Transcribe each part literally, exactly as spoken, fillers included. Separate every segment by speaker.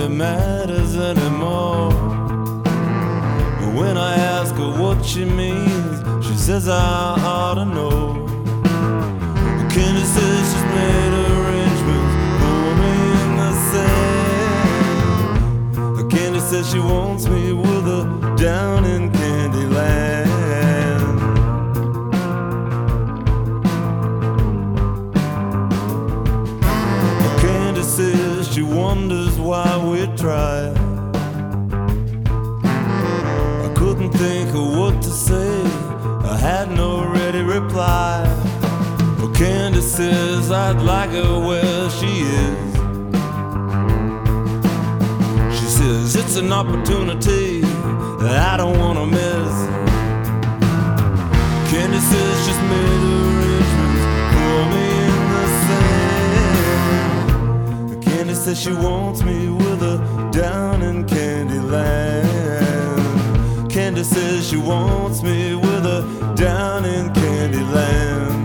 Speaker 1: really matters anymore. But when I ask her what she means, she says I ought to know. Candy says she's made arrangements for me in the sand. Candy says she wants me with her down in Candyland. Candy says she wonders why we try. I couldn't think of what to say, I had no ready reply. Well, Candy says I'd like her where she is. She says it's an opportunity that I don't want to miss. Candy says she's made arrangements for me in the sand. Candy says she wants me with her down in Candyland. Candy says she wants me with her down in Candyland.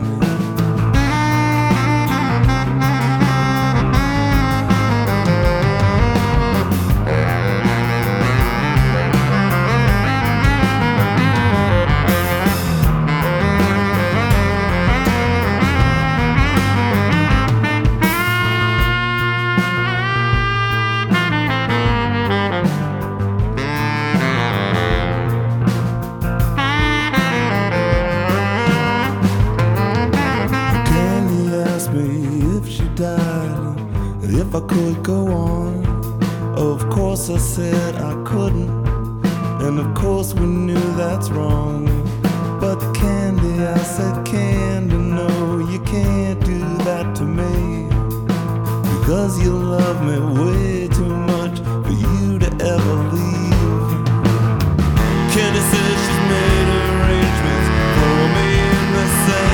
Speaker 1: If I could go on, of course I said I couldn't, and of course we knew that's wrong. But Candy, I said, Candy, no, you can't do that to me, because you love me way too much for you to ever leave. Candy says she's made arrangements for me in the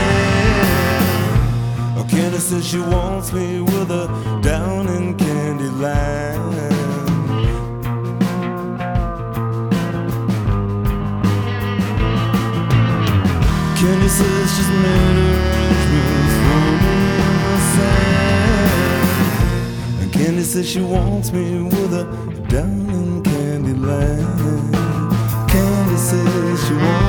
Speaker 1: sand. Candy says she wants me with her down in Candyland. Candy says she's made arrangements for me in the sand. And Candy says she wants me with her down in Candyland. Candy says she wants